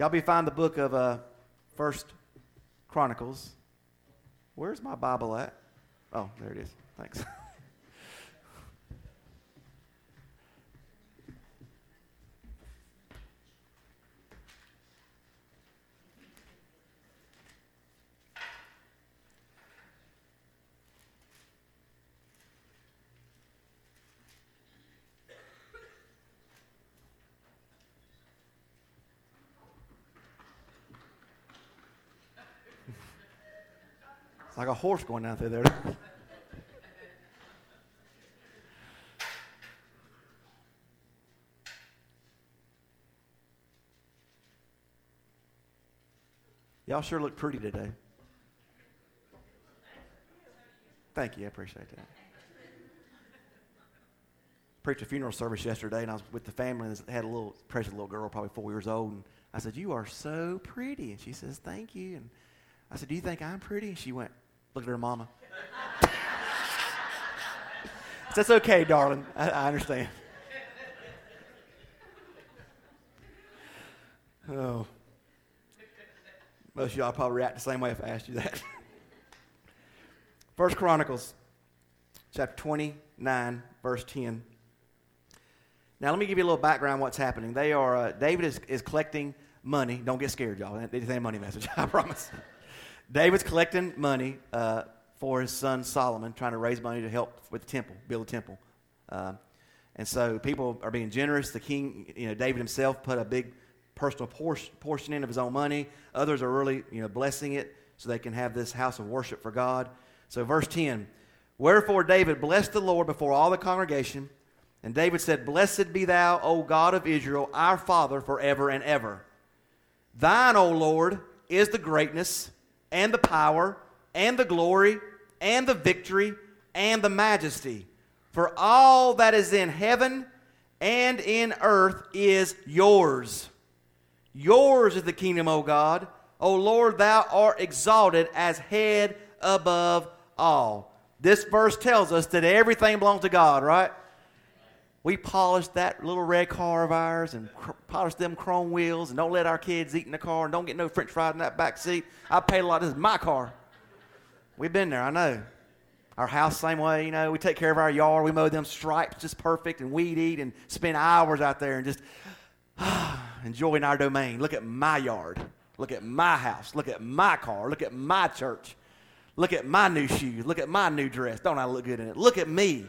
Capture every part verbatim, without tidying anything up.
Y'all be find the book of uh, First Chronicles. Where's my Bible at? Oh, there it is. Thanks. It's like a horse going down through there. Y'all sure look pretty today. Thank you. I appreciate that. Preached a funeral service yesterday, and I was with the family, and had a little precious little girl, probably four years old, and I said, "You are so pretty." And she says, "Thank you." And I said, "Do you think I'm pretty?" And she went, looked at her mama. That's okay, darling. I, I understand. Oh. Most of y'all probably react the same way if I asked you that. First Chronicles, chapter twenty-nine, verse ten. Now, let me give you a little background on what's happening. They are, uh, David is, is collecting money. Don't get scared, y'all. This ain't a money message, I promise. David's collecting money uh, for his son Solomon, trying to raise money to help with the temple, build a temple. Uh, and so people are being generous. The king, you know, David himself put a big personal portion, portion in of his own money. Others are really, you know, blessing it so they can have this house of worship for God. So verse ten, "Wherefore David blessed the Lord before all the congregation, and David said, Blessed be thou, O God of Israel, our Father, forever and ever. Thine, O Lord, is the greatness, and the power, and the glory, and the victory, and the majesty. For all that is in heaven and in earth is yours. Yours is the kingdom, O God. O Lord, thou art exalted as head above all." This verse tells us that everything belongs to God, right? We polished that little red car of ours and cr- polished them chrome wheels, and don't let our kids eat in the car, and don't get no french fries in that back seat. I paid a lot. This is my car. We've been there, I know. Our house, same way, you know. We take care of our yard. We mow them stripes just perfect, and weed eat and spend hours out there and just enjoying our domain. Look at my yard. Look at my house. Look at my car. Look at my church. Look at my new shoes. Look at my new dress. Don't I look good in it? Look at me.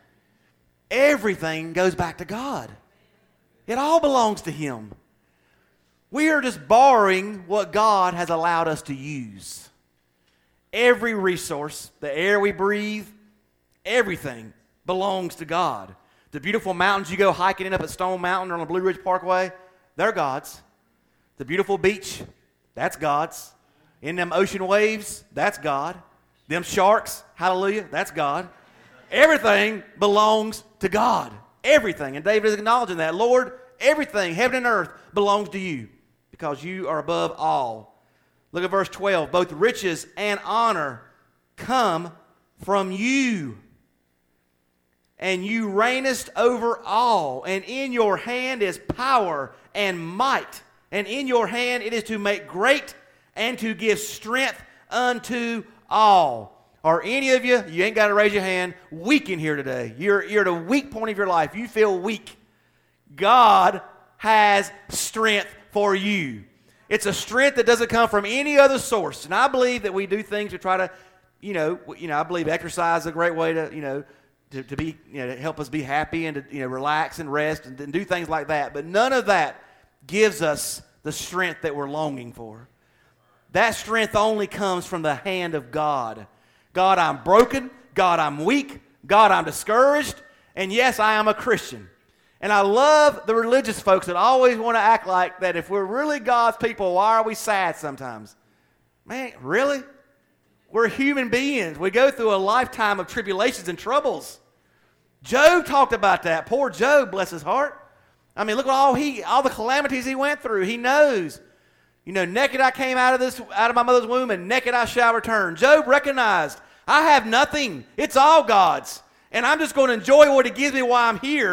Everything goes back to God. It all belongs to Him. We are just borrowing what God has allowed us to use. Every resource, the air we breathe, everything belongs to God. The beautiful mountains you go hiking in up at Stone Mountain or on the Blue Ridge Parkway, they're God's. The beautiful beach, that's God's. In them ocean waves, that's God. Them sharks, hallelujah, that's God. Everything belongs to God. Everything. And David is acknowledging that. Lord, everything, heaven and earth, belongs to you because you are above all. Look at verse twelve. Both riches and honor come from you. And you reignest over all. And in your hand is power and might. And in your hand it is to make great and to give strength unto all. Are any of you, you ain't got to raise your hand, weak in here today? You're, you're at a weak point of your life. You feel weak. God has strength for you. It's a strength that doesn't come from any other source. And I believe that we do things to try to, you know, you know, I believe exercise is a great way to, you know, to, to be, you know, to help us be happy and to, you know, relax and rest and, and do things like that. But none of that gives us the strength that we're longing for. That strength only comes from the hand of God. God, I'm broken. God, I'm weak. God, I'm discouraged. And yes, I am a Christian. And I love the religious folks that always want to act like that if we're really God's people, why are we sad sometimes? Man, really? We're human beings. We go through a lifetime of tribulations and troubles. Job talked about that. Poor Job, bless his heart. I mean, look at all he, all the calamities he went through. He knows. You know, naked I came out of this, out of my mother's womb, and naked I shall return. Job recognized, I have nothing. It's all God's. And I'm just going to enjoy what He gives me while I'm here.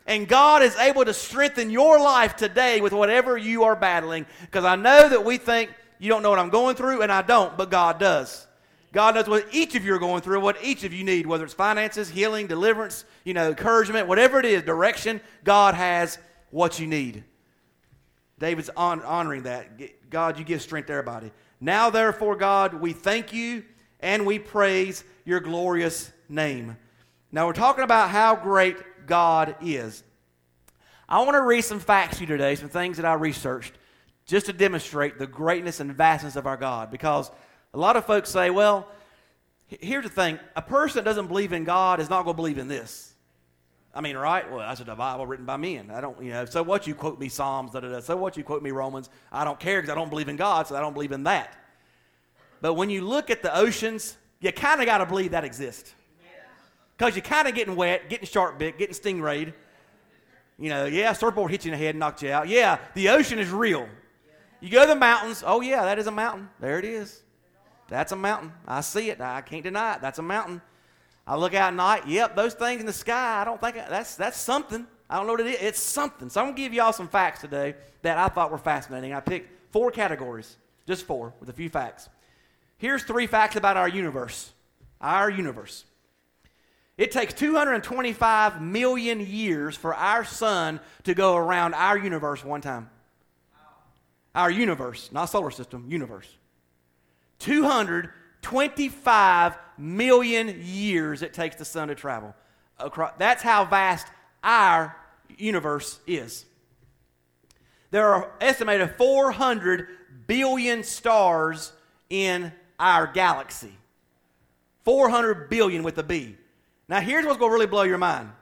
And God is able to strengthen your life today with whatever you are battling. Because I know that we think you don't know what I'm going through, and I don't, but God does. God knows what each of you are going through, what each of you need, whether it's finances, healing, deliverance, you know, encouragement, whatever it is, direction, God has what you need. David's on, honoring that. God, you give strength to everybody. Now, therefore, God, we thank you and we praise your glorious name. Now, we're talking about how great God is. I want to read some facts to you today, some things that I researched, just to demonstrate the greatness and vastness of our God. Because a lot of folks say, well, here's the thing. A person that doesn't believe in God is not going to believe in this. I mean, right? Well, that's a Bible written by men. I don't, you know, so what you quote me Psalms, da, da, da. So what you quote me Romans. I don't care because I don't believe in God, so I don't believe in that. But when you look at the oceans, you kind of got to believe that exists. Because you're kind of getting wet, getting shark bit, getting stingrayed. You know, yeah, surfboard hit you in the head and knocked you out. Yeah, the ocean is real. You go to the mountains. Oh, yeah, that is a mountain. There it is. That's a mountain. I see it. I can't deny it. That's a mountain. I look out at night. Yep, those things in the sky, I don't think, that's that's something. I don't know what it is. It's something. So I'm going to give y'all some facts today that I thought were fascinating. I picked four categories, just four, with a few facts. Here's three facts about our universe. Our universe. It takes two hundred twenty-five million years for our sun to go around our universe one time. Our universe, not solar system, universe. two hundred twenty-five million years it takes the sun to travel. That's how vast our universe is. There are estimated four hundred billion stars in our galaxy. four hundred billion with a B. Now here's what's going to really blow your mind.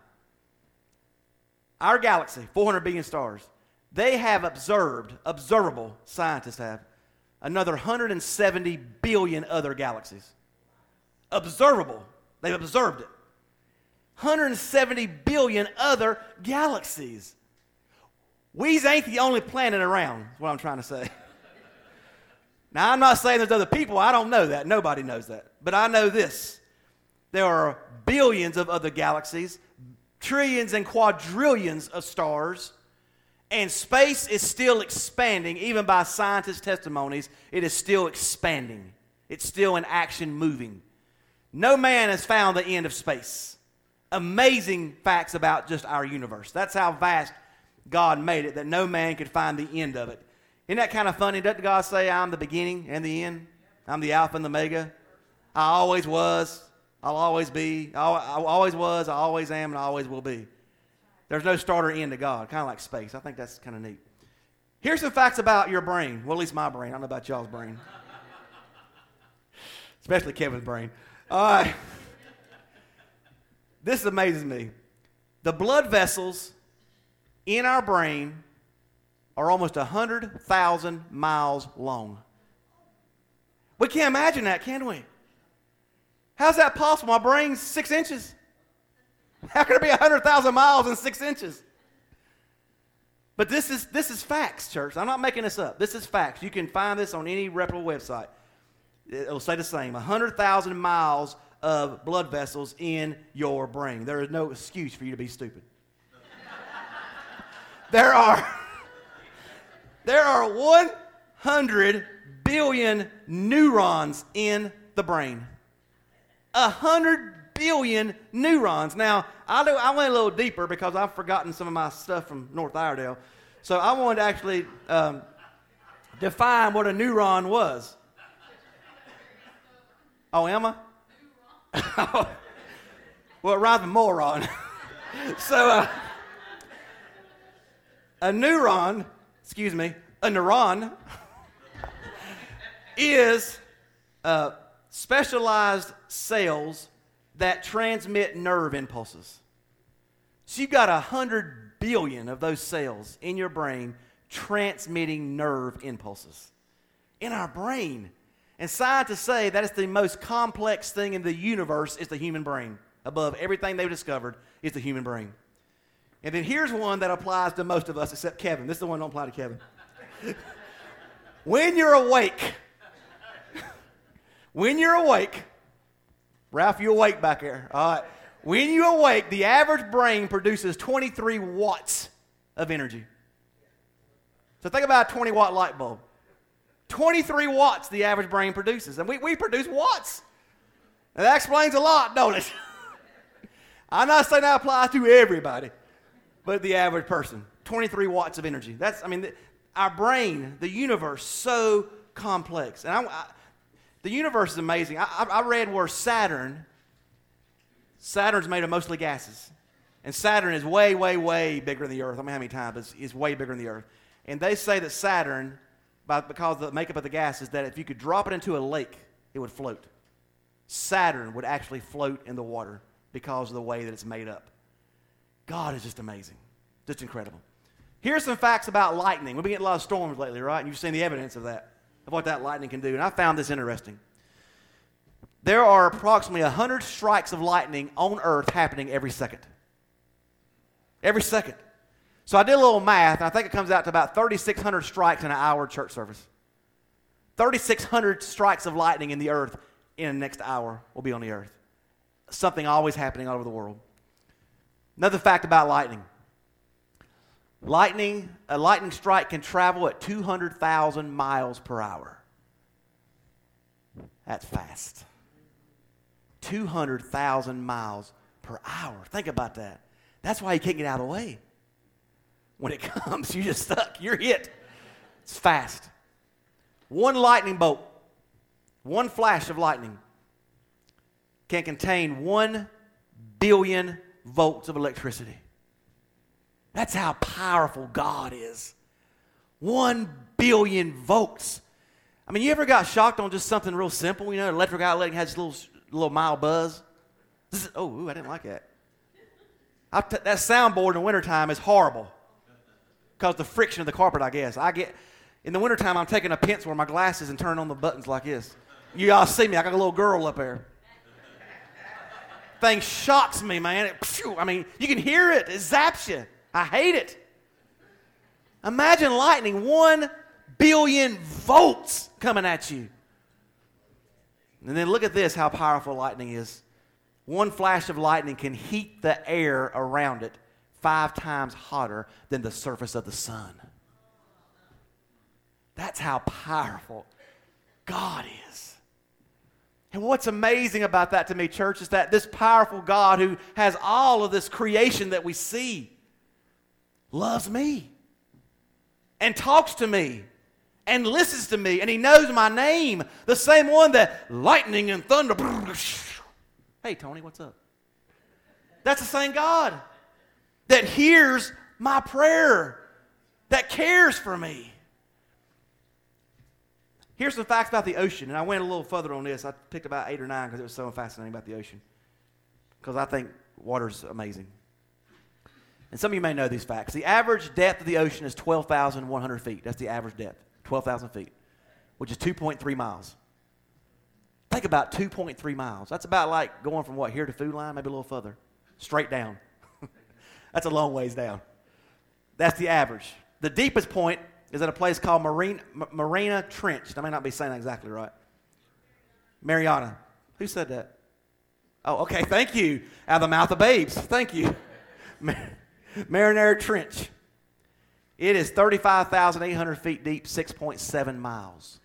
Our galaxy, four hundred billion stars, they have observed, observable, scientists have, another one hundred seventy billion other galaxies. Observable. They've observed it. one hundred seventy billion other galaxies. We ain't the only planet around, is what I'm trying to say. Now, I'm not saying there's other people. I don't know that. Nobody knows that. But I know this. There are billions of other galaxies, trillions and quadrillions of stars, and space is still expanding. Even by scientists' testimonies, it is still expanding. It's still in action, moving. No man has found the end of space. Amazing facts about just our universe. That's how vast God made it, that no man could find the end of it. Isn't that kind of funny? Doesn't God say, I'm the beginning and the end? I'm the Alpha and the Omega. I always was. I'll always be. I always was. I always am, and I always will be. There's no start or end to God, kind of like space. I think that's kind of neat. Here's some facts about your brain. Well, at least my brain. I don't know about y'all's brain. Especially Kevin's brain. All right. This amazes me. The blood vessels in our brain are almost one hundred thousand miles long. We can't imagine that, can we? How's that possible? My brain's six inches. How can it be one hundred thousand miles in six inches? But this is, this is facts, church. I'm not making this up. This is facts. You can find this on any reputable website. It'll say the same. one hundred thousand miles of blood vessels in your brain. There is no excuse for you to be stupid. There are, there are one hundred billion neurons in the brain. one hundred billion neurons. Now, I, do, I went a little deeper because I've forgotten some of my stuff from North Iredale. So I wanted to actually um, define what a neuron was. Oh, am I? Well, it rhymes with moron. So, uh, a neuron, excuse me, a neuron is uh, specialized cells that transmit nerve impulses. So you've got a hundred billion of those cells in your brain transmitting nerve impulses in our brain. And scientists say that is the most complex thing in the universe is the human brain. Above everything they've discovered is the human brain. And then here's one that applies to most of us except Kevin. This is the one that don't apply to Kevin. When you're awake, when you're awake, Ralph, you awake back there. All right. When you awake, the average brain produces twenty-three watts of energy. So think about a twenty watt light bulb. twenty-three watts the average brain produces. And we, we produce watts. And that explains a lot, don't it? I'm not saying that applies to everybody, but the average person. twenty-three watts of energy. That's, I mean, the, our brain, the universe, so complex. And I, I, the universe is amazing. I, I, I read where Saturn, Saturn's made of mostly gases. And Saturn is way, way, way bigger than the Earth. I don't know how many times, but it's, it's way bigger than the Earth. And they say that Saturn, by, because of the makeup of the gases, that if you could drop it into a lake, it would float. Saturn would actually float in the water because of the way that it's made up. God is just amazing. Just incredible. Here's some facts about lightning. We've been getting a lot of storms lately, right? And you've seen the evidence of that, of what that lightning can do. And I found this interesting. There are approximately one hundred strikes of lightning on Earth happening every second. Every second. So I did a little math, and I think it comes out to about thirty-six hundred strikes in an hour church service. thirty-six hundred strikes of lightning in the earth in the next hour will be on the earth. Something always happening all over the world. Another fact about lightning. Lightning, a lightning strike can travel at two hundred thousand miles per hour. That's fast. two hundred thousand miles per hour. Think about that. That's why you can't get out of the way. When it comes, you're just stuck. You're hit. It's fast. One lightning bolt, one flash of lightning can contain one billion volts of electricity. That's how powerful God is. One billion volts. I mean, you ever got shocked on just something real simple? You know, an electric outlet has this little, little mild buzz. This is, oh, ooh, I didn't like that. I t- that soundboard in the wintertime is horrible because the friction of the carpet, I guess. I get, in the wintertime, I'm taking a pencil with my glasses and turning on the buttons like this. You all see me. I got a little girl up there. Thing shocks me, man. It, phew, I mean, you can hear it. It zaps you. I hate it. Imagine lightning, one billion volts coming at you. And then look at this, how powerful lightning is. One flash of lightning can heat the air around it five times hotter than the surface of the sun. That's how powerful God is. And what's amazing about that to me, church, is that this powerful God who has all of this creation that we see loves me and talks to me and listens to me, and he knows my name, the same one that lightning and thunder. Hey, Tony, what's up? That's the same God that hears my prayer, that cares for me. Here's some facts about the ocean, and I went a little further on this. I picked about eight or nine because it was so fascinating about the ocean, because I think water's amazing. And some of you may know these facts. The average depth of the ocean is twelve thousand one hundred feet. That's the average depth, twelve thousand feet, which is two point three miles. Think about two point three miles. That's about like going from what, here to Food Line, maybe a little further, straight down. That's a long ways down. That's the average. The deepest point is at a place called Marina, M- Mariana Trench. I may not be saying that exactly right. Mariana. Who said that? Oh, okay, thank you. Out of the mouth of babes. Thank you. Mar- Marinara Trench. It is thirty-five thousand eight hundred feet deep, six point seven miles.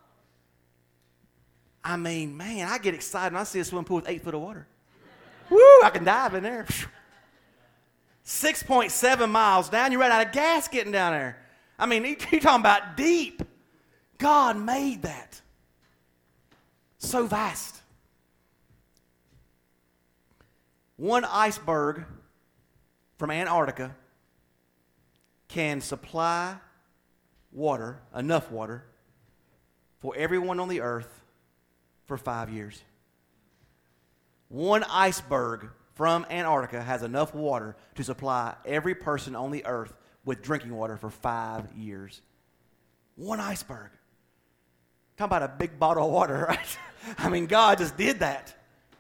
I mean, man, I get excited when I see a swimming pool with eight foot of water. Woo, I can dive in there. six point seven miles down. You run out of gas getting down there. I mean, you're talking about deep. God made that. So vast. One iceberg from Antarctica can supply water, enough water, for everyone on the earth for five years. One iceberg from Antarctica has enough water to supply every person on the earth with drinking water for five years. One iceberg. Talking about a big bottle of water, right? I mean, God just did that.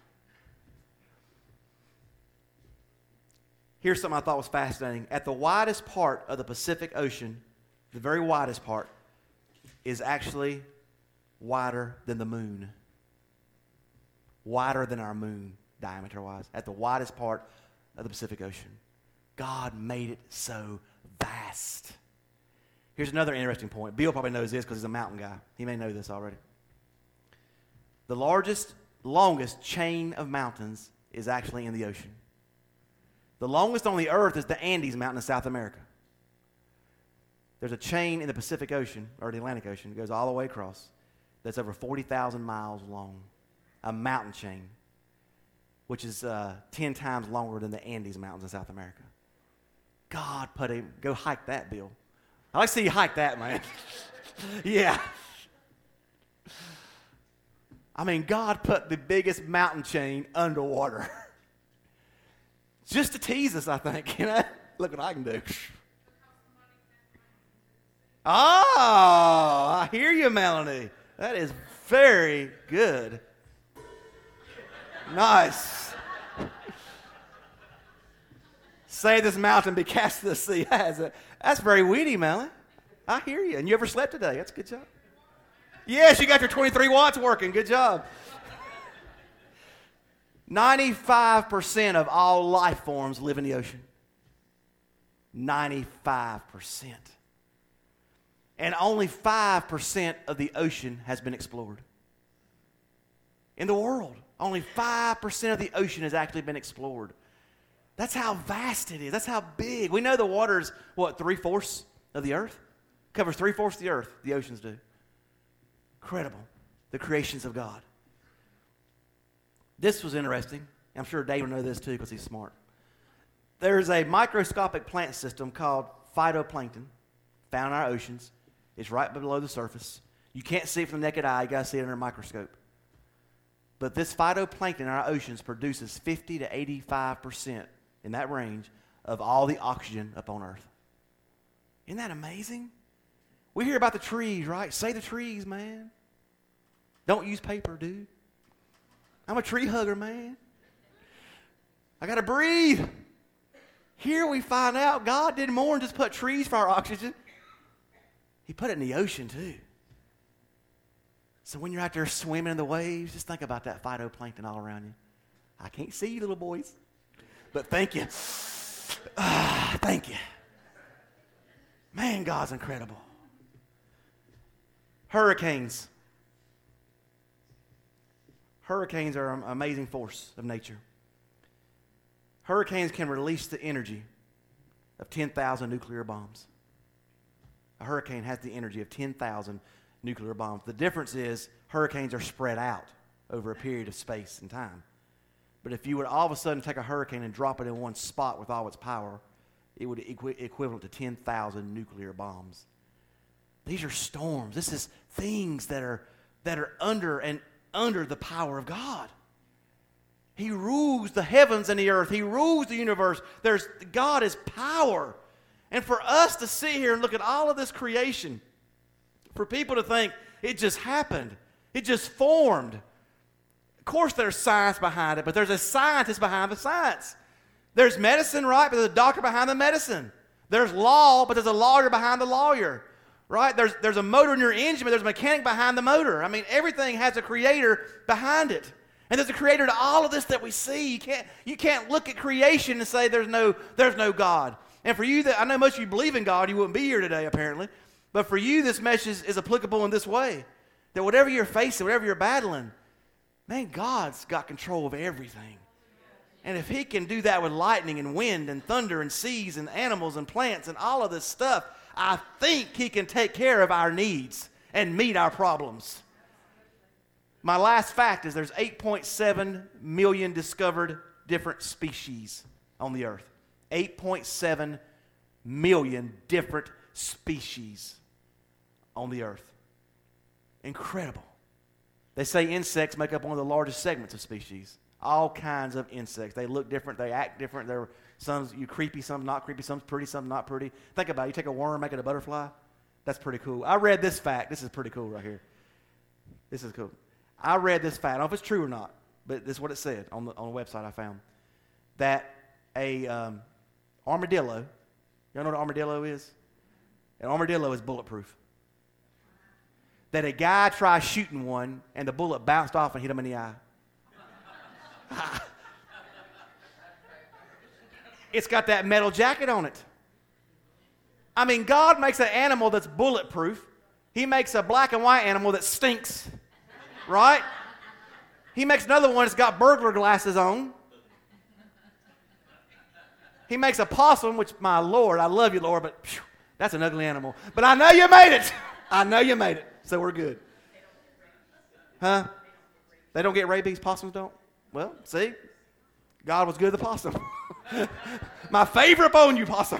Here's something I thought was fascinating. At the widest part of the Pacific Ocean, the very widest part, is actually wider than the moon. Wider than our moon. diameter-wise, at the widest part of the Pacific Ocean. God made it so vast. Here's another interesting point. Bill probably knows this because he's a mountain guy. He may know this already. The largest, longest chain of mountains is actually in the ocean. The longest on the earth is the Andes Mountain in South America. There's a chain in the Pacific Ocean, or the Atlantic Ocean, that goes all the way across, that's over forty thousand miles long. A mountain chain, which is uh, ten times longer than the Andes Mountains in South America. God put a, go hike that, Bill. I like to see you hike that, man. Yeah. I mean, God put the biggest mountain chain underwater. Just to tease us, I think. You know? Look what I can do. Oh, I hear you, Melanie. That is very good. Nice. Say this mountain be cast to the sea. That's very witty, Melanie. I hear you. And you ever slept today? That's a good job. Yes, you got your twenty-three watts working. Good job. ninety-five percent of all life forms live in the ocean. ninety-five percent. And only five percent of the ocean has been explored. In the world, only five percent of the ocean has actually been explored. That's how vast it is. That's how big. We know the water's, what, three-fourths of the earth? Covers three-fourths of the earth, the oceans do. Incredible. The creations of God. This was interesting. I'm sure Dave will know this too because he's smart. There's a microscopic plant system called phytoplankton found in our oceans. It's right below the surface. You can't see it from the naked eye. You got to see it under a microscope. But this phytoplankton in our oceans produces fifty to eighty-five percent in that range of all the oxygen up on Earth. Isn't that amazing? We hear about the trees, right? Say the trees, man. Don't use paper, dude. I'm a tree hugger, man. I got to breathe. Here we find out God did more than just put trees for our oxygen. He put it in the ocean too. So when you're out there swimming in the waves, just think about that phytoplankton all around you. I can't see you, little boys, but thank you. Ah, thank you. Man, God's incredible. Hurricanes. Hurricanes are an amazing force of nature. Hurricanes can release the energy of ten thousand nuclear bombs. A hurricane has the energy of ten thousand nuclear bombs. The difference is hurricanes are spread out over a period of space and time. But if you would all of a sudden take a hurricane and drop it in one spot with all its power, it would be equi- equivalent to ten thousand nuclear bombs. These are storms. This is things that are that are under and under the power of God. He rules the heavens and the earth. He rules the universe. There's God is power. And for us to sit here and look at all of this creation, for people to think it just happened, it just formed. Of course there's science behind it, but there's a scientist behind the science. There's medicine, right? But there's a doctor behind the medicine. There's law, but there's a lawyer behind the lawyer. Right? There's, there's a motor in your engine, but there's a mechanic behind the motor. I mean, everything has a creator behind it. And there's a creator to all of this that we see. You can't, you can't look at creation and say there's no, there's no God. And for you, that I know most of you believe in God, you wouldn't be here today apparently. But for you, this message is applicable in this way. That whatever you're facing, whatever you're battling, man, God's got control of everything. And if he can do that with lightning and wind and thunder and seas and animals and plants and all of this stuff, I think he can take care of our needs and meet our problems. My last fact is there's eight point seven million discovered different species on the earth. eight point seven million different species on the earth. Incredible. They say insects make up one of the largest segments of species. All kinds of insects. They look different. They act different. They're Some's you creepy, some's not creepy, some's pretty, some's not pretty. Think about it. You take a worm, make it a butterfly. That's pretty cool. I read this fact. This is pretty cool right here. This is cool. I read this fact. I don't know if it's true or not, but this is what it said on the, on the website I found. That a um, armadillo, y'all know what an armadillo is? An armadillo is bulletproof. That a guy tried shooting one, and the bullet bounced off and hit him in the eye. It's got that metal jacket on it. I mean, God makes an animal that's bulletproof. He makes a black and white animal that stinks, right? He makes another one that's got burglar glasses on. He makes a possum, which, my Lord, I love you, Lord, but phew, that's an ugly animal. But I know you made it. I know you made it, so we're good. Huh? They don't get rabies, possums don't? Well, see? God was good to the possum. My favorite bone, you possum.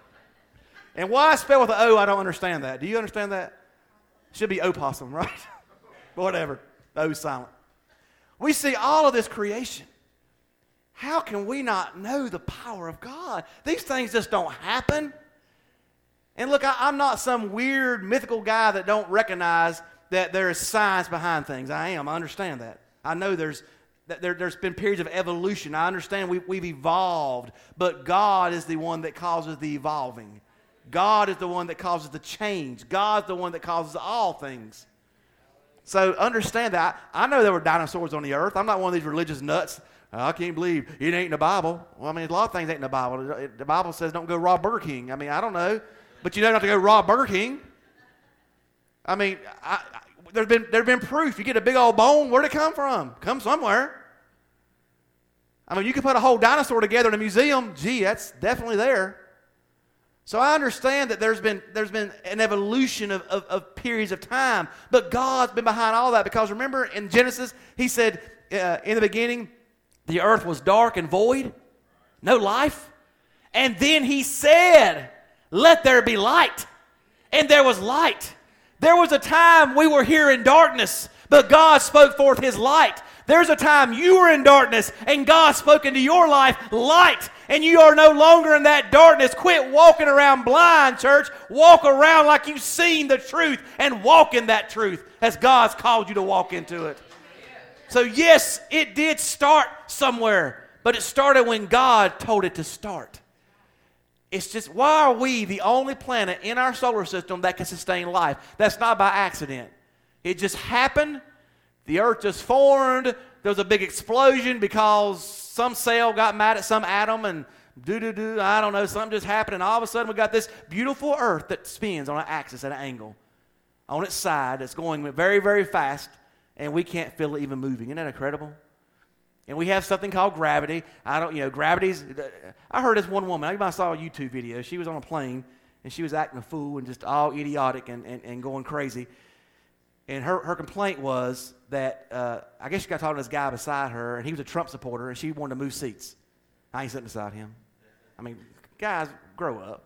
And why spell with an O, I don't understand that. Do you understand that? Should be opossum, right? Whatever. O's silent. We see all of this creation. How can we not know the power of God? These things just don't happen. And look, I, I'm not some weird mythical guy that don't recognize that there is science behind things. I am. I understand that. I know there's that there, there's been periods of evolution. I understand we, we've evolved, but God is the one that causes the evolving. God is the one that causes the change. God's the one that causes all things. So understand that. I know there were dinosaurs on the earth. I'm not one of these religious nuts. I can't believe it ain't in the Bible. Well, I mean, a lot of things ain't in the Bible. The Bible says don't go rob Burger King. I mean, I don't know. But you don't have to go rob Burger King. I mean, I, I, there's been there's been proof. You get a big old bone, where'd it come from? Come somewhere. I mean, you can put a whole dinosaur together in a museum. Gee, that's definitely there. So I understand that there's been there's been an evolution of, of, of periods of time. But God's been behind all that, because remember in Genesis, he said uh, in the beginning, the earth was dark and void, no life. And then he said, let there be light. And there was light. There was a time we were here in darkness, but God spoke forth his light. There's a time you were in darkness, and God spoke into your life light, and you are no longer in that darkness. Quit walking around blind, church. Walk around like you've seen the truth, and walk in that truth as God's called you to walk into it. So yes, it did start somewhere, but it started when God told it to start. It's just, why are we the only planet in our solar system that can sustain life? That's not by accident. It just happened. The earth just formed. There was a big explosion because some cell got mad at some atom and do-do-do, I don't know, something just happened. And all of a sudden we got this beautiful earth that spins on an axis at an angle. On its side, it's going very, very fast, and we can't feel it even moving. Isn't that incredible? And we have something called gravity. I don't, you know, gravity's, I heard this one woman, I might saw a YouTube video. She was on a plane, and she was acting a fool and just all idiotic and, and, and going crazy. And her, her complaint was that, uh, I guess she got talking to this guy beside her, and he was a Trump supporter, and she wanted to move seats. I ain't sitting beside him. I mean, guys, grow up.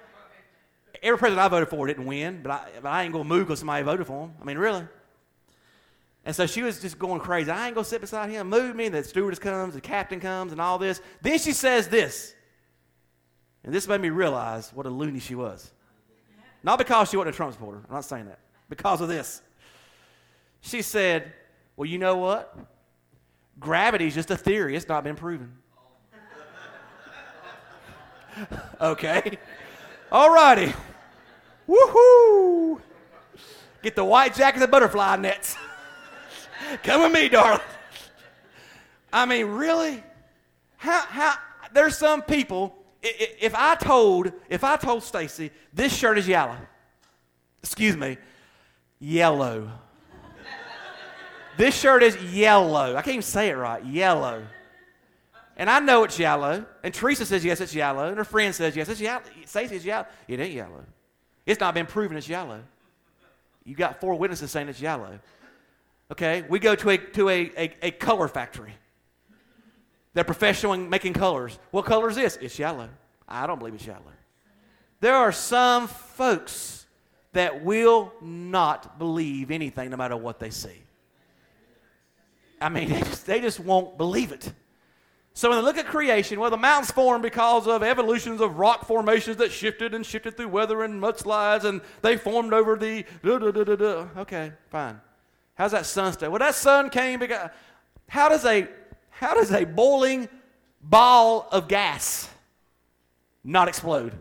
Every president I voted for didn't win, but I, but I ain't going to move because somebody voted for him. I mean, really. And so she was just going crazy. I ain't going to sit beside him. Move me. And the stewardess comes, the captain comes, and all this. Then she says this. And this made me realize what a loony she was. Not because she wasn't a Trump supporter. I'm not saying that. Because of this. She said, well, you know what? Gravity is just a theory. It's not been proven. Okay. All righty. Woohoo. Get the white jackets and butterfly nets. Come with me, darling. I mean, really? How, how, there's some people, if I told, if I told Stacy, this shirt is yellow. Excuse me, yellow. This shirt is yellow. I can't even say it right, yellow. And I know it's yellow. And Teresa says, yes, it's yellow. And her friend says, yes, it's yellow. Stacy, it's yellow. It ain't yellow. It's not been proven it's yellow. You got four witnesses saying it's yellow. Okay, we go to a to a, a, a color factory. They're professional in making colors. What color is this? It's yellow. I don't believe it's yellow. There are some folks that will not believe anything no matter what they see. I mean, they just, they just won't believe it. So when they look at creation, well, the mountains formed because of evolutions of rock formations that shifted and shifted through weather and mudslides, and they formed over the da, da, da, da, da. Okay, fine. How's that sun stay? Well, that sun came because how does a how does a boiling ball of gas not explode?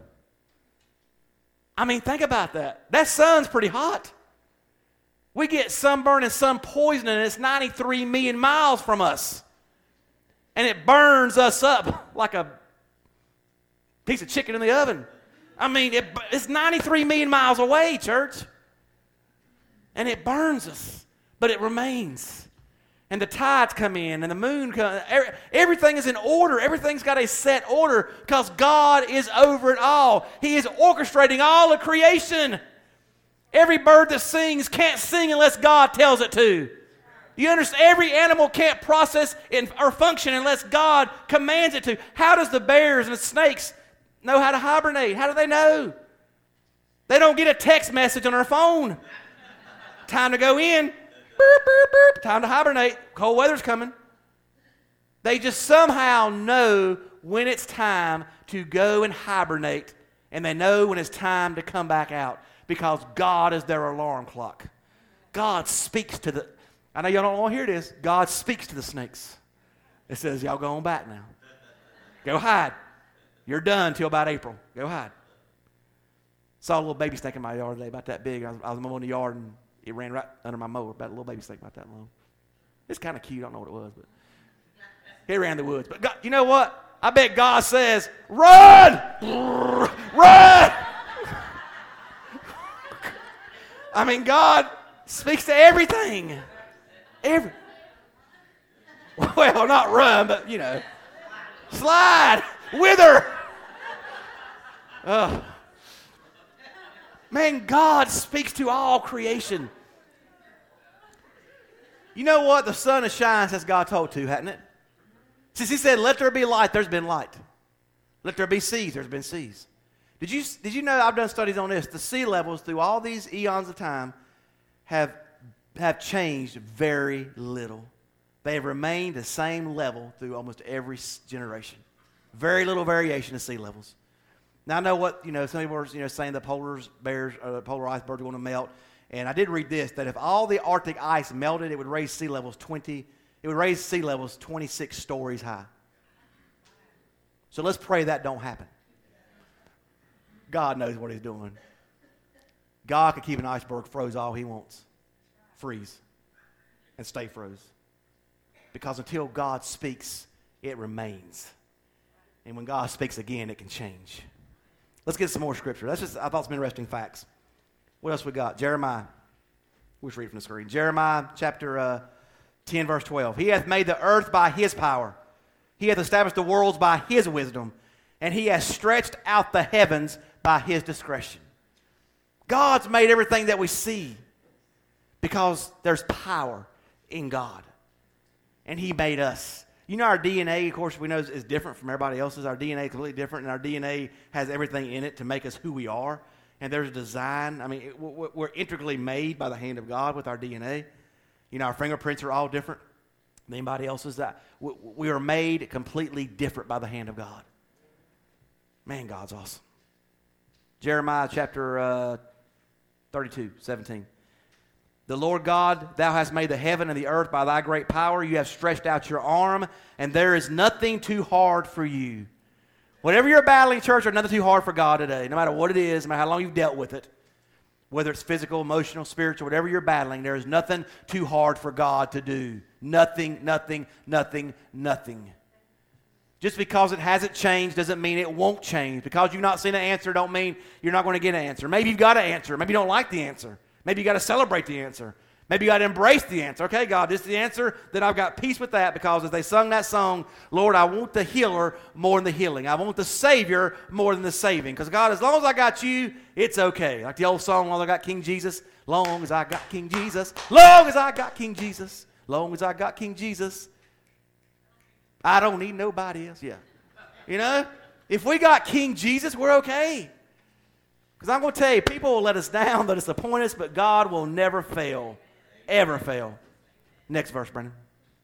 I mean, think about that. That sun's pretty hot. We get sunburn and sun poisoning, and it's ninety-three million miles from us. And it burns us up like a Piece of chicken in the oven. I mean, it, it's ninety-three million miles away, church. And it burns us, but it remains. And the tides come in, and the moon comes. Everything is in order. Everything's got a set order because God is over it all. He is orchestrating all of creation. Every bird that sings can't sing unless God tells it to. You understand? Every animal can't process or function unless God commands it to. How does the bears and the snakes know how to hibernate? How do they know? They don't get a text message on their phone. Time to go in. Boop, boop, boop. Time to hibernate. Cold weather's coming. They just somehow know when it's time to go and hibernate, and they know when it's time to come back out because God is their alarm clock. God speaks to the, I know y'all don't want to hear this, God speaks to the snakes. It says, y'all go on back now. Go hide. You're done till about April. Go hide. Saw a little baby snake in my yard today, about that big. I was, I was mowing the yard, and it ran right under my mower, about a little baby snake about that long. It's kind of cute. I don't know what it was, but it ran the woods. But God, you know what? I bet God says, run! Run! I mean, God speaks to everything. Every. Well, not run, but, you know, slide, wither. Oh. Man, God speaks to all creation. You know what? The sun has shined as God told to, hasn't it? Since he said, let there be light, there's been light. Let there be seas, there's been seas. Did you, did you know, I've done studies on this, the sea levels through all these eons of time have, have changed very little. They have remained the same level through almost every generation. Very little variation in sea levels. Now, I know what, you know, some people are, you know, saying the polar bears, or the polar icebergs are going to melt. And I did read this, that if all the Arctic ice melted, it would raise sea levels twenty, it would raise sea levels twenty-six stories high. So let's pray that don't happen. God knows what he's doing. God can keep an iceberg froze all he wants. Freeze. And stay froze. Because until God speaks, it remains. And when God speaks again, it can change. Let's get some more scripture. That's just, I thought, some interesting facts. What else we got? Jeremiah. We'll just read from the screen. Jeremiah chapter uh, ten, verse twelve. He hath made the earth by his power. He hath established the worlds by his wisdom. And he has stretched out the heavens by his discretion. God's made everything that we see because there's power in God. And he made us. You know, our D N A, of course, we know is, is different from everybody else's. Our D N A is completely different, and our D N A has everything in it to make us who we are. And there's a design. I mean, it, we're, we're intricately made by the hand of God with our D N A. You know, our fingerprints are all different than anybody else's. That we, we are made completely different by the hand of God. Man, God's awesome. Jeremiah chapter uh, thirty-two, seventeen. The Lord God, thou hast made the heaven and the earth by thy great power. You have stretched out your arm, and there is nothing too hard for you. Whatever you're battling, church, there's nothing too hard for God today. No matter what it is, no matter how long you've dealt with it, whether it's physical, emotional, spiritual, whatever you're battling, there is nothing too hard for God to do. Nothing, nothing, nothing, nothing. Just because it hasn't changed doesn't mean it won't change. Because you've not seen an answer don't mean you're not going to get an answer. Maybe you've got an answer. Maybe you don't like the answer. Maybe you got to celebrate the answer. Maybe you got to embrace the answer. Okay, God, this is the answer. Then I've got peace with that because as they sung that song, Lord, I want the healer more than the healing. I want the Savior more than the saving. Because God, as long as I got you, it's okay. Like the old song, long as I got King Jesus, long as I got King Jesus, long as I got King Jesus, long as I got King Jesus, I don't need nobody else. Yeah. You know, if we got King Jesus, we're okay. Because I'm going to tell you, people will let us down, they'll disappoint us, but God will never fail, ever fail. Next verse, Brendan.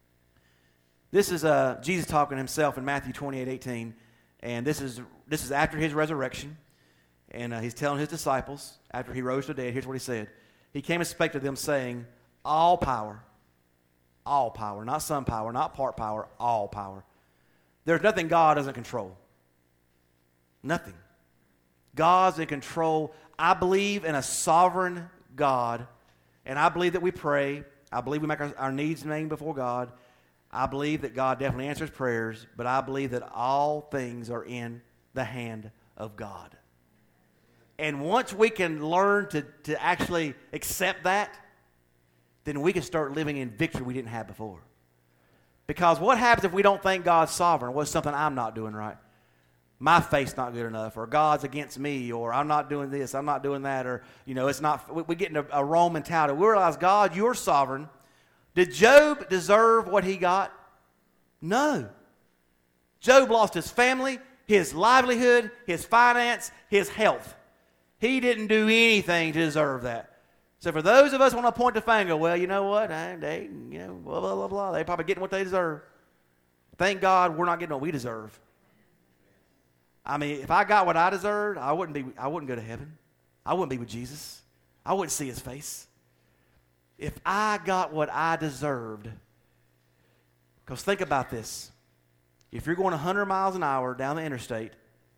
This is uh, Jesus talking to himself in Matthew twenty-eight, eighteen, and this is this is after his resurrection, and uh, he's telling his disciples, after he rose to the dead, here's what he said. He came and spake to them, saying, all power, all power, not some power, not part power, all power. There's nothing God doesn't control. Nothing. God's in control. I believe in a sovereign God, and I believe that we pray. I believe we make our, our needs known before God. I believe that God definitely answers prayers, but I believe that all things are in the hand of God. And once we can learn to, to actually accept that, then we can start living in victory we didn't have before. Because what happens if we don't think God's sovereign? What's something I'm not doing right? My faith's not good enough, or God's against me, or I'm not doing this, I'm not doing that, or, you know, it's not, we, we get in a, a wrong mentality. We realize, God, you're sovereign. Did Job deserve what he got? No. Job lost his family, his livelihood, his finance, his health. He didn't do anything to deserve that. So for those of us who want to point the finger, well, you know what? They, you know, blah, blah, blah, blah. They're probably getting what they deserve. Thank God we're not getting what we deserve. I mean, if I got what I deserved, I wouldn't be, I wouldn't go to heaven. I wouldn't be with Jesus. I wouldn't see his face. If I got what I deserved, because think about this. If you're going one hundred miles an hour down the interstate,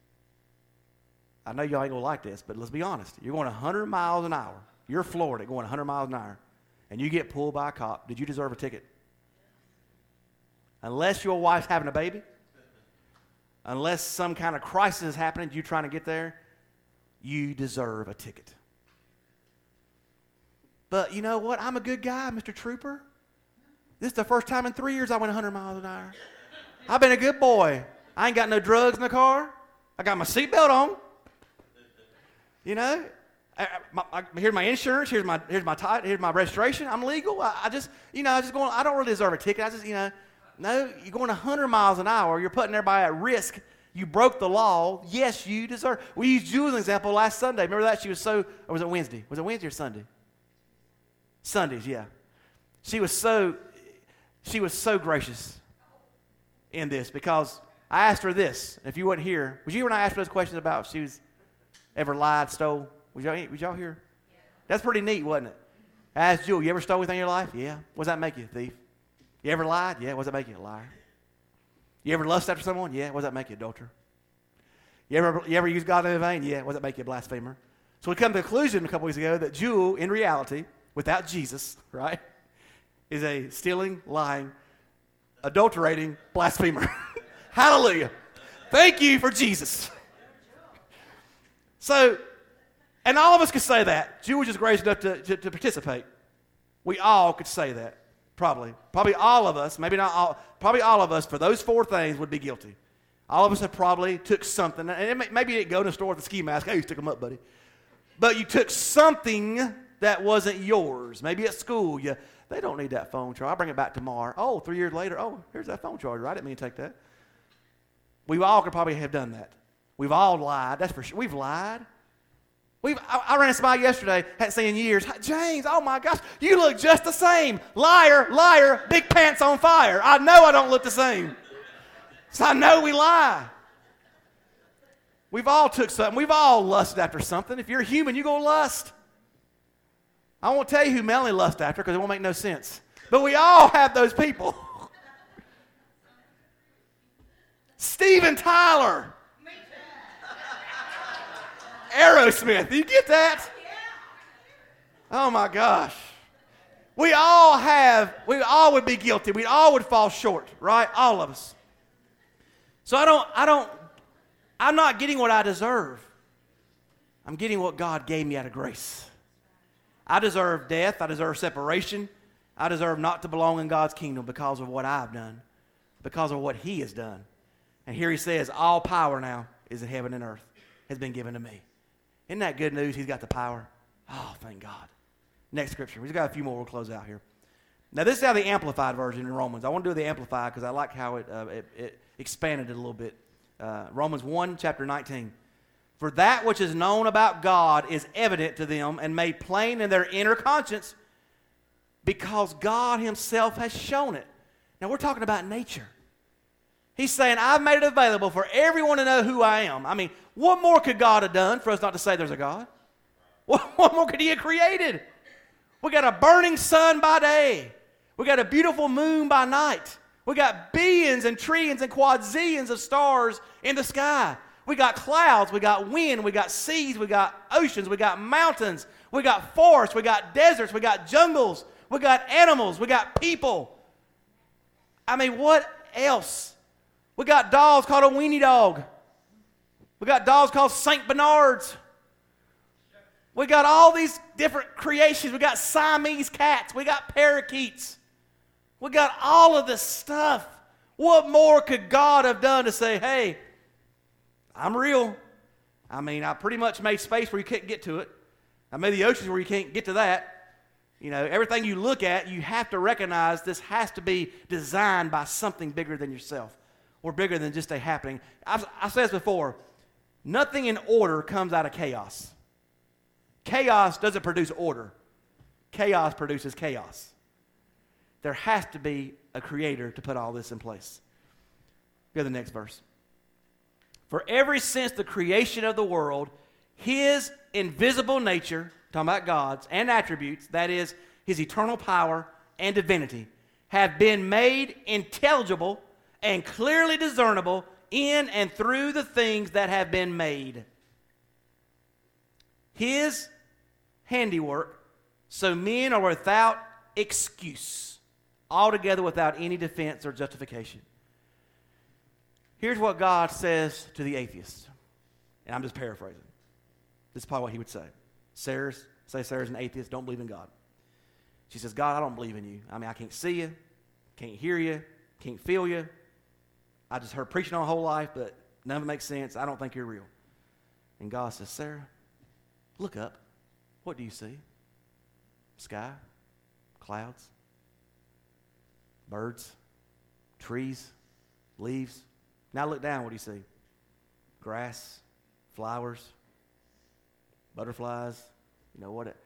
I know y'all ain't going to like this, but let's be honest. You're going one hundred miles an hour. You're Florida going one hundred miles an hour, and you get pulled by a cop. Did you deserve a ticket? Unless your wife's having a baby, unless some kind of crisis is happening, you trying to get there, you deserve a ticket. But you know what? I'm a good guy, Mister Trooper. This is the first time in three years I went one hundred miles an hour. I've been a good boy. I ain't got no drugs in the car. I got my seatbelt on. You know, I, my, I, here's my insurance. Here's my here's my tie, here's my registration. I'm legal. I, I just, you know, I just going. I don't really deserve a ticket. I just, you know, no. You're going one hundred miles an hour. You're putting everybody at risk. You broke the law. Yes, you deserve. We used Jewel as an example last Sunday. Remember that? She was so. Or was it Wednesday? Was it Wednesday or Sunday? Sundays, yeah. She was so. She was so gracious in this because I asked her this. If you weren't here, was you when I asked her those questions about if she was ever lied, stole? Was y'all, was y'all here? Yeah. That's pretty neat, wasn't it? I asked Jewel, you ever stole anything in your life? Yeah. What does that make you, thief? You ever lied? Yeah. What does that make you, a liar? You ever lust after someone? Yeah. What does that make you, adulterer? You ever, you ever use God in vain? Yeah. What does that make you, a blasphemer? So we come to the conclusion a couple weeks ago that Jewel, in reality, without Jesus, right, is a stealing, lying, adulterating blasphemer. Hallelujah. Thank you for Jesus. So, and all of us could say that. Jewel was just gracious enough to, to, to participate. We all could say that, probably. Probably all of us, maybe not all, probably all of us, for those four things would be guilty. All of us have probably took something, and it may, maybe you didn't go to the store with a ski mask. Hey, you stick them up, buddy. But you took something that wasn't yours. Maybe at school, you, they don't need that phone charger. I'll bring it back tomorrow. Oh, three years later, oh, here's that phone charger. I didn't mean to take that. We all could probably have done that. We've all lied. That's for sure. We've lied. We've, I, I ran by yesterday, hadn't seen in years. James, oh my gosh, you look just the same. Liar, liar, big pants on fire. I know I don't look the same. So I know we lie. We've all took something. We've all lusted after something. If you're human, you go lust. I won't tell you who Melanie lust after because it won't make no sense. But we all have those people. Steven Tyler. Aerosmith. Do you get that? Oh my gosh. We all have, we all would be guilty. We all would fall short, right? All of us. So I don't, I don't, I'm not getting what I deserve. I'm getting what God gave me out of grace. I deserve death. I deserve separation. I deserve not to belong in God's kingdom because of what I've done, because of what He has done. And here He says, all power now is in heaven and earth has been given to me. Isn't that good news? He's got the power. Oh, thank God. Next scripture. We've got a few more. We'll close out here. Now, this is how the Amplified version in Romans. I want to do the Amplified because I like how it, uh, it, it expanded it a little bit. Uh, Romans one, chapter nineteen. For that which is known about God is evident to them and made plain in their inner conscience because God Himself has shown it. Now, we're talking about nature. He's saying, I've made it available for everyone to know who I am. I mean, what more could God have done for us not to say there's a God? What, what more could He have created? We got a burning sun by day. We got a beautiful moon by night. We got billions and trillions and quadrillions of stars in the sky. We got clouds, we got wind, we got seas, we got oceans, we got mountains, we got forests, we got deserts, we got jungles, we got animals, we got people. I mean, what else? We got dogs called a weenie dog. We got dogs called Saint Bernards. We got all these different creations. We got Siamese cats. We got parakeets. We got all of this stuff. What more could God have done to say, hey, I'm real. I mean, I pretty much made space where you can't get to it. I made the oceans where you can't get to that. You know, everything you look at, you have to recognize this has to be designed by something bigger than yourself or bigger than just a happening. I've, I've said this before. Nothing in order comes out of chaos. Chaos doesn't produce order. Chaos produces chaos. There has to be a creator to put all this in place. Go to the next verse. For ever since the creation of the world, his invisible nature, talking about God's, and attributes, that is, his eternal power and divinity, have been made intelligible and clearly discernible in and through the things that have been made. His handiwork, so men are without excuse, altogether without any defense or justification. Here's what God says to the atheist, and I'm just paraphrasing. This is probably what he would say. Sarah's, say Sarah's an atheist, don't believe in God. She says, God, I don't believe in you. I mean, I can't see you, can't hear you, can't feel you. I just heard preaching all my whole life, but none of it makes sense. I don't think you're real. And God says, Sarah, look up. What do you see? Sky, clouds, birds, trees, leaves. Now look down. What do you see? Grass, flowers, butterflies. You know what? It,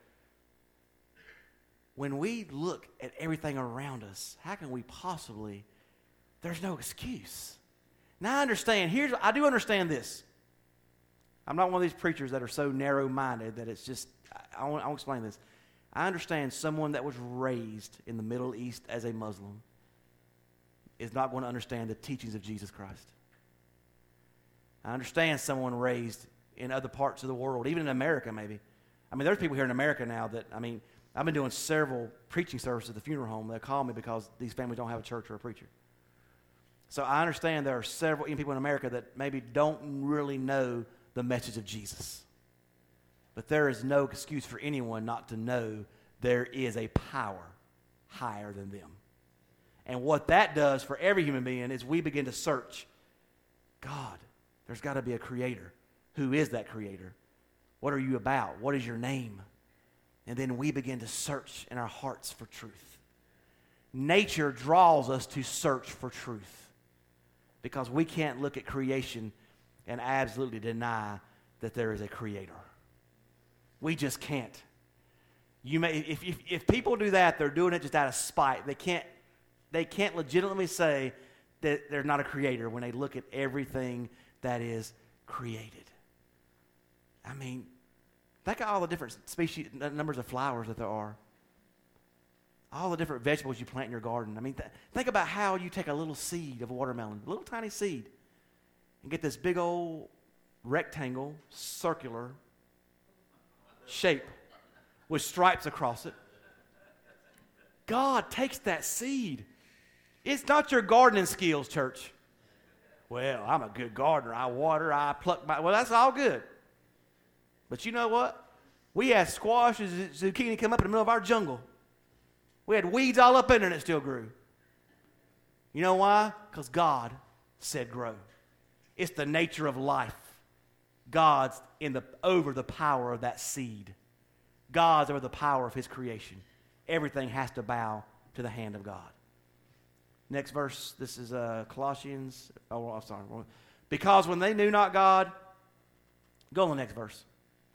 when we look at everything around us, how can we possibly? There's no excuse. Now I understand. Here's I do understand this. I'm not one of these preachers that are so narrow-minded that it's just. I, I, want, I want to explain this. I understand someone that was raised in the Middle East as a Muslim is not going to understand the teachings of Jesus Christ. I understand someone raised in other parts of the world, even in America maybe. I mean, there's people here in America now that, I mean, I've been doing several preaching services at the funeral home. They'll call me because these families don't have a church or a preacher. So I understand there are several even people in America that maybe don't really know the message of Jesus. But there is no excuse for anyone not to know there is a power higher than them. And what that does for every human being is we begin to search. God, there's got to be a creator. Who is that creator? What are you about? What is your name? And then we begin to search in our hearts for truth. Nature draws us to search for truth because we can't look at creation and absolutely deny that there is a creator. We just can't. You may, if, if, if people do that, they're doing it just out of spite. They can't, they can't legitimately say that there's not a creator when they look at everything that is created. I mean, think of all the different species, numbers of flowers that there are. All the different vegetables you plant in your garden. I mean, th- think about how you take a little seed of a watermelon, a little tiny seed, and get this big old rectangle, circular shape with stripes across it. God takes that seed. It's not your gardening skills, church. Well, I'm a good gardener. I water, I pluck my... Well, that's all good. But you know what? We had squash and zucchini come up in the middle of our jungle. We had weeds all up in there and it still grew. You know why? Because God said grow. It's the nature of life. God's in the over the power of that seed. God's over the power of his creation. Everything has to bow to the hand of God. Next verse, this is uh, Colossians. Oh, I'm sorry. Because when they knew not God, go on the next verse.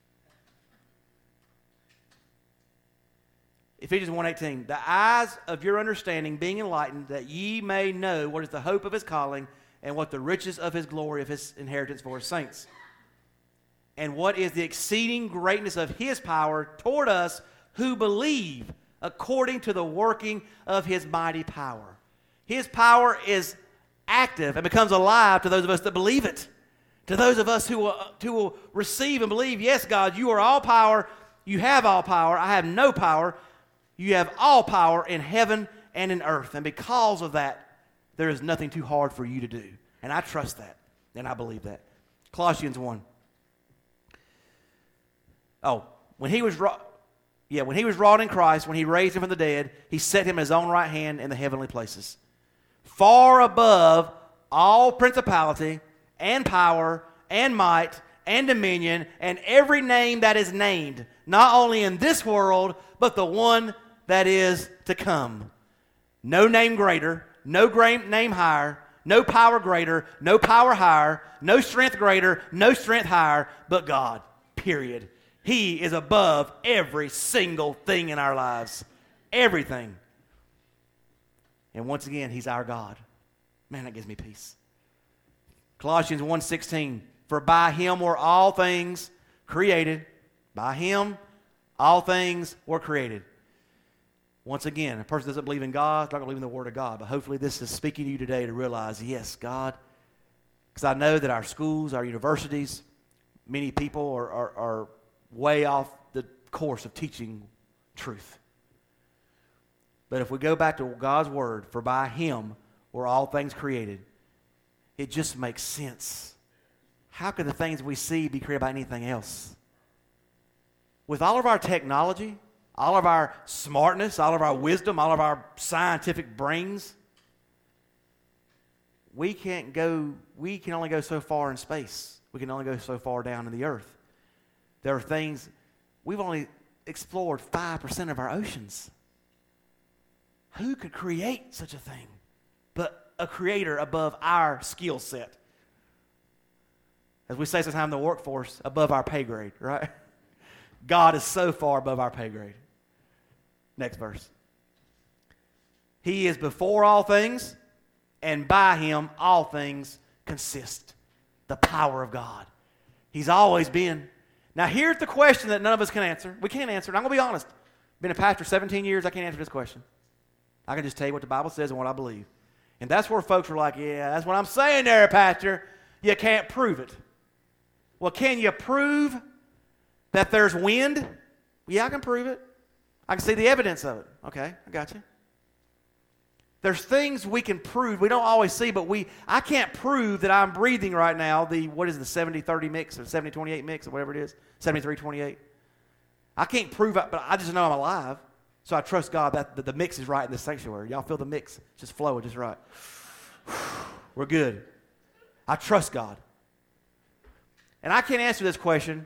Ephesians one eighteen, the eyes of your understanding being enlightened, that ye may know what is the hope of his calling and what the riches of his glory of his inheritance for his saints. And what is the exceeding greatness of his power toward us who believe according to the working of his mighty power. His power is active and becomes alive to those of us that believe it. To those of us who will, who will receive and believe, yes, God, you are all power. You have all power. I have no power. You have all power in heaven and in earth. And because of that, there is nothing too hard for you to do. And I trust that. And I believe that. Colossians one. Oh, when he was wrought, yeah, when he was wrought in Christ, when he raised him from the dead, he set him at his own right hand in the heavenly places, far above all principality and power and might and dominion and every name that is named, not only in this world, but the one that is to come. No name greater, no name higher, no power greater, no power higher, no strength greater, no strength higher, but God, period. He is above every single thing in our lives. Everything. And once again, he's our God. Man, that gives me peace. Colossians one sixteen, for by him were all things created. By him, all things were created. Once again, a person doesn't believe in God, is not going to believe in the Word of God. But hopefully this is speaking to you today to realize, yes, God, because I know that our schools, our universities, many people are, are, are way off the course of teaching truth. But if we go back to God's Word, for by him were all things created, it just makes sense. How could the things we see be created by anything else? With all of our technology, all of our smartness, all of our wisdom, all of our scientific brains, we can't go, we can only go so far in space. We can only go so far down in the earth. There are things, we've only explored five percent of our oceans. Who could create such a thing but a creator above our skill set? As we say sometimes in the workforce, above our pay grade, right? God is so far above our pay grade. Next verse. He is before all things, and by him all things consist. The power of God. He's always been. Now here's the question that none of us can answer. We can't answer it. I'm going to be honest. Been a pastor seventeen years. I can't answer this question. I can just tell you what the Bible says and what I believe. And that's where folks are like, yeah, that's what I'm saying there, Pastor. You can't prove it. Well, can you prove that there's wind? Yeah, I can prove it. I can see the evidence of it. Okay, I got you. There's things we can prove. We don't always see, but we I can't prove that I'm breathing right now the, what is it, the seventy thirty mix or seventy twenty-eight mix or whatever it is, seventy-three twenty-eight. I can't prove it, but I just know I'm alive. So I trust God that the, the mix is right in this sanctuary. Y'all feel the mix just flowing just right. We're good. I trust God. And I can't answer this question.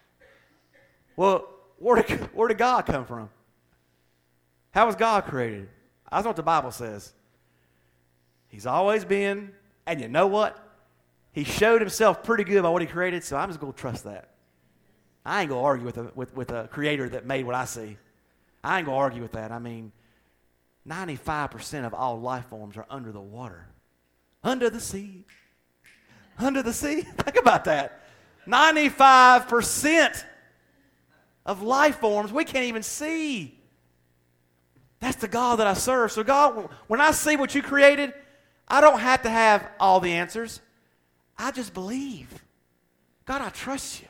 Well, where did, where did God come from? How was God created? That's what the Bible says. He's always been, and you know what? He showed himself pretty good by what he created, so I'm just going to trust that. I ain't going to argue with a, with, with a creator that made what I see. I ain't going to argue with that. I mean, ninety-five percent of all life forms are under the water. Under the sea. Under the sea. Think about that. ninety-five percent of life forms we can't even see. That's the God that I serve. So God, when I see what you created, I don't have to have all the answers. I just believe. God, I trust you.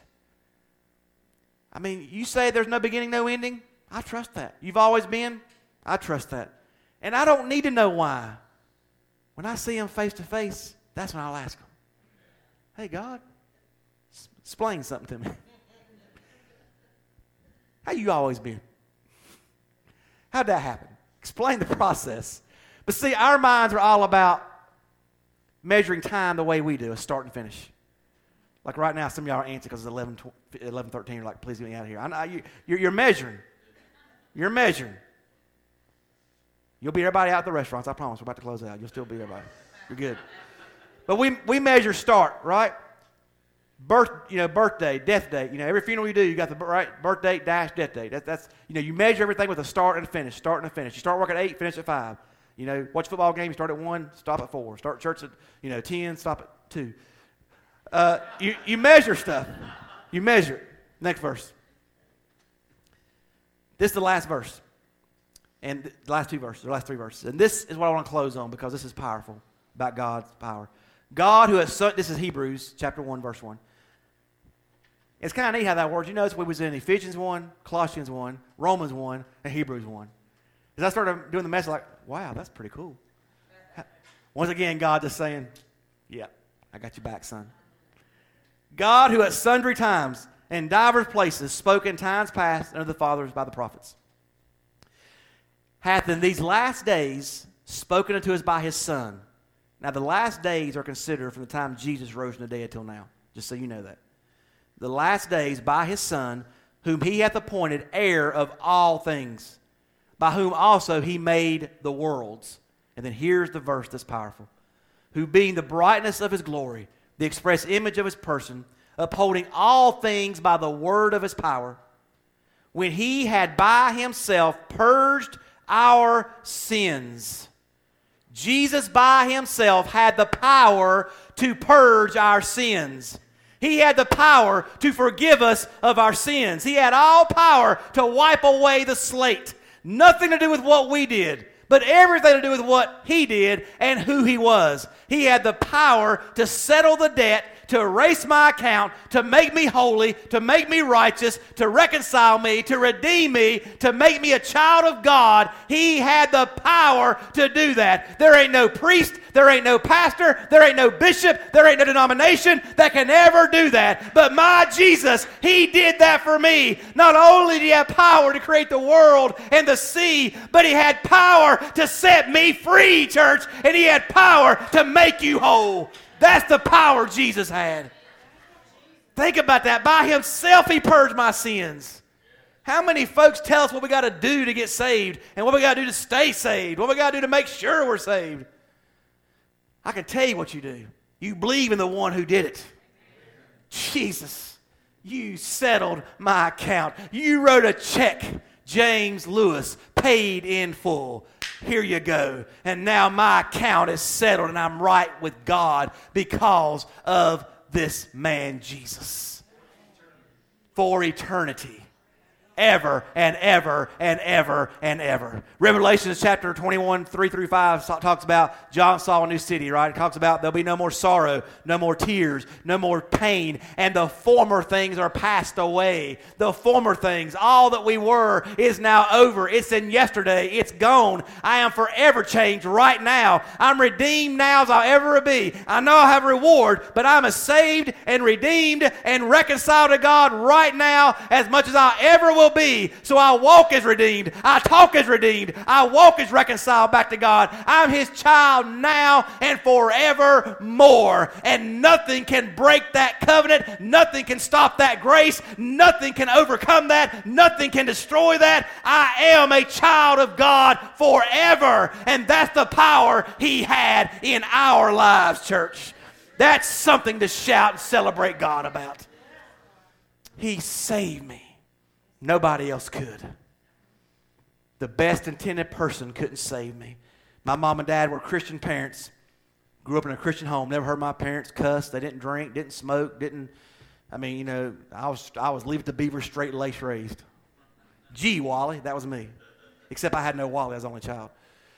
I mean, you say there's no beginning, no ending. I trust that. You've always been. I trust that. And I don't need to know why. When I see him face to face, that's when I'll ask him, hey, God, explain something to me. How you always been? How'd that happen? Explain the process. But see, our minds are all about measuring time the way we do, a start and finish. Like right now, some of y'all are antsy because it's eleven thirteen. You're like, please get me out of here. I know, you, you're, you're measuring. You're measuring. You'll be everybody out at the restaurants. I promise. We're about to close out. You'll still be everybody. You're good. But we, we measure start, right? Birth, you know, birthday, death date. You know, every funeral you do, you got the right birth date dash death date. That, that's you know, you measure everything with a start and a finish. Start and a finish. You start work at eight, finish at five. You know, watch a football game. You start at one, stop at four. Start church at you know ten, stop at two. Uh, you you measure stuff. You measure it. Next verse. This is the last verse, and the last two verses, the last three verses, and this is what I want to close on because this is powerful about God's power. God who has so, this is Hebrews chapter one verse one. It's kind of neat how that works. You notice we was in Ephesians one, Colossians one, Romans one, and Hebrews one. As I started doing the message, like, wow, that's pretty cool. Once again, God just saying, yeah, I got your back, son. God who at sundry times and divers places spoke in times past unto the fathers by the prophets, hath in these last days spoken unto us by his Son. Now the last days are considered from the time Jesus rose from the dead till now, just so you know that. The last days by his Son, whom he hath appointed heir of all things, by whom also he made the worlds. And then here's the verse that's powerful. Who being the brightness of his glory, the express image of his person, upholding all things by the word of his power, when he had by himself purged our sins. Jesus by himself had the power to purge our sins. He had the power to forgive us of our sins. He had all power to wipe away the slate. Nothing to do with what we did, but everything to do with what he did and who he was. He had the power to settle the debt, to erase my account, to make me holy, to make me righteous, to reconcile me, to redeem me, to make me a child of God. He had the power to do that. There ain't no priest, there ain't no pastor, there ain't no bishop, there ain't no denomination that can ever do that. But my Jesus, he did that for me. Not only did he have power to create the world and the sea, but he had power to set me free, church, and he had power to make you whole. That's the power Jesus had. Think about that. By himself, he purged my sins. How many folks tell us what we got to do to get saved and what we got to do to stay saved, what we got to do to make sure we're saved? I can tell you what you do. You believe in the one who did it. Jesus, you settled my account. You wrote a check. James Lewis paid in full. Here you go. And now my account is settled and I'm right with God because of this man Jesus. For eternity. Ever and ever and ever and ever. Revelation chapter twenty-one, three through five talks about John saw a new city, right? It talks about there'll be no more sorrow, no more tears, no more pain, and the former things are passed away. The former things, all that we were is now over. It's in yesterday. It's gone. I am forever changed right now. I'm redeemed now as I'll ever be. I know I have reward, but I'm as saved and redeemed and reconciled to God right now as much as I ever will be. So I walk as redeemed. I talk as redeemed. I walk as reconciled back to God. I'm his child now and forevermore. And nothing can break that covenant. Nothing can stop that grace. Nothing can overcome that. Nothing can destroy that. I am a child of God forever. And that's the power he had in our lives, church. That's something to shout and celebrate God about. He saved me. Nobody else could. The best intended person couldn't save me. My mom and dad were Christian parents. Grew up in a Christian home. Never heard my parents cuss. They didn't drink, didn't smoke, didn't, I mean, you know, I was I was leave it to beaver straight lace raised. Gee, Wally, that was me. Except I had no Wally, I was the only child.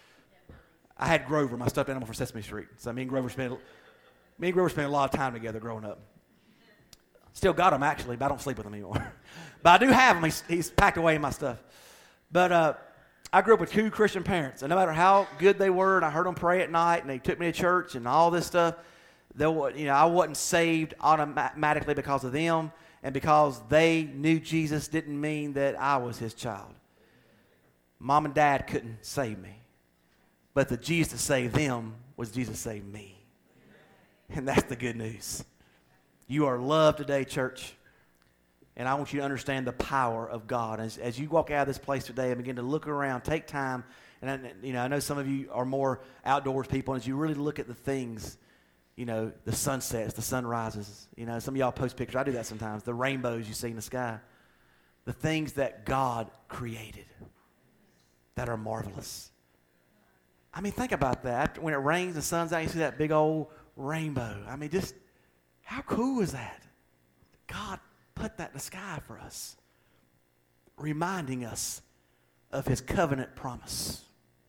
I had Grover, my stuffed animal from Sesame Street. So me and Grover spent, me and Grover spent a lot of time together growing up. Still got him, actually, but I don't sleep with him anymore. But I do have him. He's, he's packed away in my stuff. But uh, I grew up with two Christian parents, and no matter how good they were, and I heard them pray at night, and they took me to church and all this stuff, they, you know, I wasn't saved automatically because of them, and because they knew Jesus didn't mean that I was his child. Mom and dad couldn't save me, but the Jesus that saved them was Jesus saved me. And that's the good news. You are loved today, church. And I want you to understand the power of God. As, as you walk out of this place today and begin to look around, take time. And I, you know, I know some of you are more outdoors people. And as you really look at the things, you know, the sunsets, the sunrises. You know, some of y'all post pictures. I do that sometimes. The rainbows you see in the sky. The things that God created that are marvelous. I mean, think about that. When it rains, the sun's out, you see that big old rainbow. I mean, just how cool is that? God put that in the sky for us, reminding us of his covenant promise.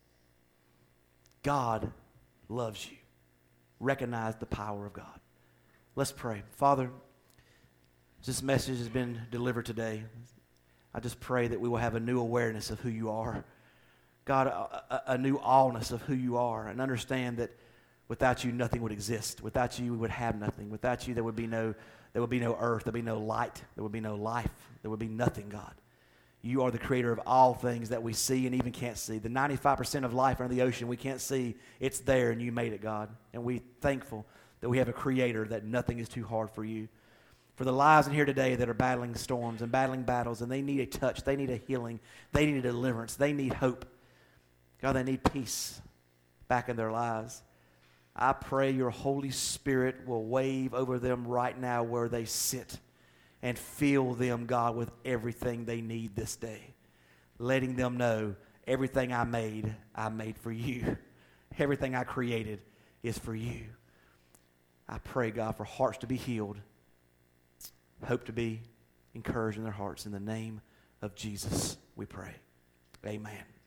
God loves you. Recognize the power of God. Let's pray. Father, this message has been delivered today. I just pray that we will have a new awareness of who you are. God, a, a, a new allness of who you are, and understand that Without you, nothing would exist. Without you, we would have nothing. Without you, there would be no, there would be no earth. There would be no light. There would be no life. There would be nothing, God. You are the creator of all things that we see and even can't see. The ninety-five percent of life under the ocean we can't see, it's there and you made it, God. And we're thankful that we have a creator, that nothing is too hard for you. For the lives in here today that are battling storms and battling battles, and they need a touch, they need a healing, they need a deliverance, they need hope. God, they need peace back in their lives. I pray your Holy Spirit will wave over them right now where they sit and fill them, God, with everything they need this day. Letting them know everything I made, I made for you. Everything I created is for you. I pray, God, for hearts to be healed, hope to be encouraged in their hearts. In the name of Jesus, we pray. Amen.